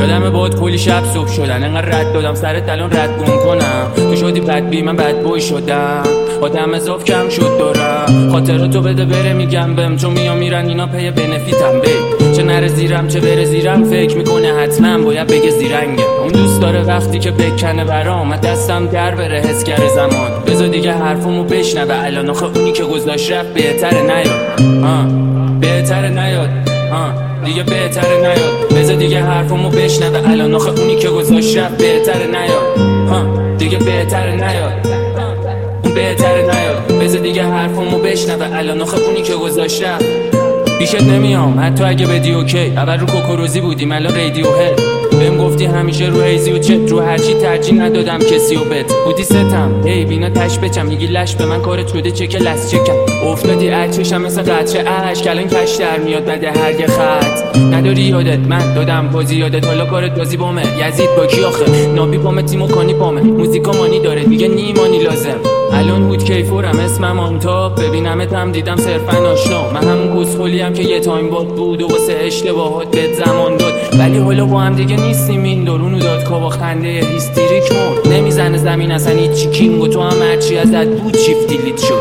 یادم باد کلی شب صبح شدن انقدر رد دادم سرت الان رد گم کنم. تو شدی بد بی من بد بوی شدم آدم اضاف کم شد دارم. خاطر تو بده بره میگم بهم چون میام میرن اینا پی بنفیتم بی چه نره زیرم چه بره زیرم فکر میکنه حتما باید بگه زیرنگه. اون دوست داره وقتی که بکنه برام دستم در بره حس کرده زمان. بذار دیگه حرفمو بشنوه الان آخه اونی که گذاشت رفت بهتره نیاد بهتره نیاد دیگه بهتره نیاد. بذار دیگه حرفمو بشنوه الان آخه اونی که گذاشت رفت بهتره نیاد دیگه بهتره نیاد اون بهتره نیاد. بذار دیگه حرفمو بشنوه الان آخه اونی که گذاشت رفت. پیشت نمیام حتی اگه بدی اوکی. اول رو کوکوروزی بودیم الان رادیو هد. بهم گفتی همیشه رو هیزی و چت رو هرچی ترجیح ندادم کسی و بت بودی ستم هی بینا تش بچم میگی لش به من کارت شده چک لس چکم افتادی عچشم مثل قطره اشک الان کش در میاد بده هر یه خط نداری یادت من دادم بازی یادت حالا کارت بازی بامه یزید با کی آخه نابی پامه تیمو کانی پامه موزیکا مانی داره دیگه نیمانی لازم. الان هود کیفورم اسمم آنتاب ببینمت هم دیدم صرفا آشنا. من همون گسخولیم که یه تایم بود و واسه اشتباهات بهت زمان داد ولی حالا با هم دیگه نیستیم. این درونو داد کابا خنده هیستریک مرد نمیزنه زمین اصلا هیچی کینگ و تو هم هرچی ازت بود چیف دیلیت شد.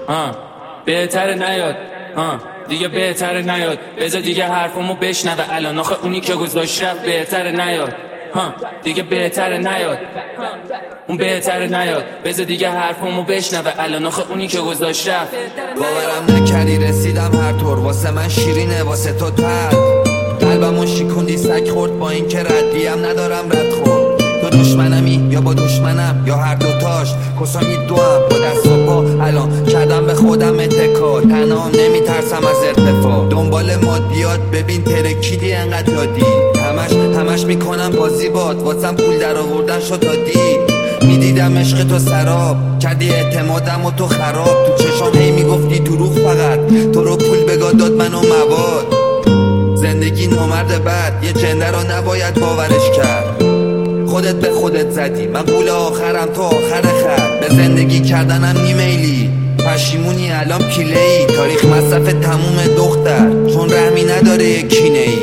بهتره نیاد دیگه بهتره نیاد. بذار دیگه حرفمو بشنوه الان آخه اونی که گذاشت رفت بهتره نیاد دیگه بهتره نیاد اون بهتره نیاد. بذار دیگه حرفمو بشنوه الان آخه اونی که گذاشت رفت. باورم نکردی رسیدم هر طور واسه من شیرینه واسه تو تر قلبمو شیکوندی سگ خورد با این که ردیم ندارم رد خورد. تو دشمنمی یا با دشمنم یا هر دوتاش کسامی دوام با دست و پا الان کردم به خودم اتکا تنها نمیترسم از ارتفاع. دنبال مادیات ببین ترکیدی انقدر دادی همش میکنم بازی باد واسم پول در آوردن شد عادی. میدیدم عشق تو سراب کردی اعتمادم و تو خراب. تو چشام هی میگفتی دروغ فقط تو رو پول بگاه داد منو مواد. زندگی نامرد بد یه جنده رو نباید باورش کرد. خودت به خودت زدی من قول آخرم تو آخر خط. به زندگی کردنم نیمیلی پشیمونی الان پیله‌ای تاریخ مصرف تموم دختر چون رحمی نداره کینه ای.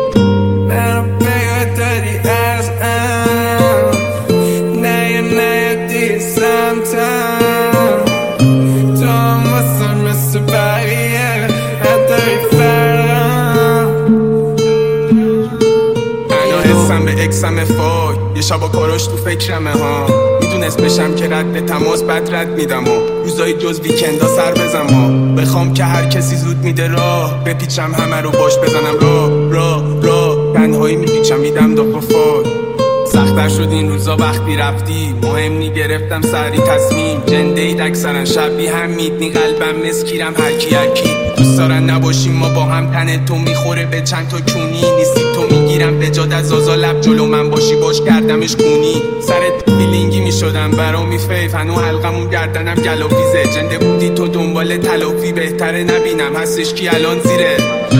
اکسم فای یه شبا کاراش تو فکرمه ها میدونست بشم که رد تماس بد رد میدم و روزای جز ویکندا سر بزنم ها. بخوام که هر کسی زود میده راه بپیچم همه رو باش بزنم راه تنهایی میپیچم میدم داغ و فای. سختر شد این روزا وقتی رفتی مهم نگرفتم سری تصمیم جندهید اکثرا شبی هم میدنی قلبم مسکیرم هرکی دوست دارن نباشیم ما با هم تن تو میخوره به چند تا کونی نیستی تو میگیرم به جاد از آزا لب جلو من باشی باش کردمش کونی سرت فیلینگی میشدم برامی فیف هنو حلقمون گردنم گلاویزه جنده بودی تو دنبال تلافی بهتره نبینم هستش کی الان زیره.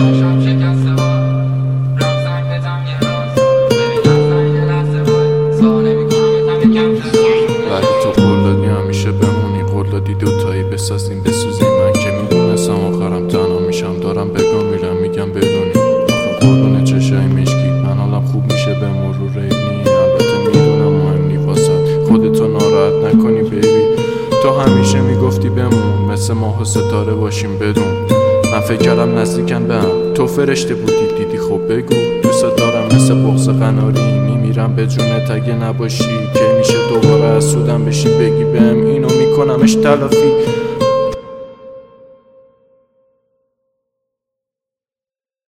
ولی تو قول دادی همیشه بمونی قول دادی دوتایی بسازیم بسوزیم من که میدونستم آخرم تنها میشم دارم بگم میرم میگم بدونی آخه قربون چشای مشکی من حالم خوب میشه به مرور ریدنی البته میدونم مهم نی واسد خودتو ناراحت نکنی بیبی. تو همیشه میگفتی بمون مثل ماه و ستاره باشیم بدون من فکر کردم نزدیکن به هم تو فرشته بودی دیدی خب بگو دوست دارم مثل بغض قناری میمیرم به جونت اگه نباشی که میشه دوباره اسودم بشی بگی بهم اینو میکنمش تلافی.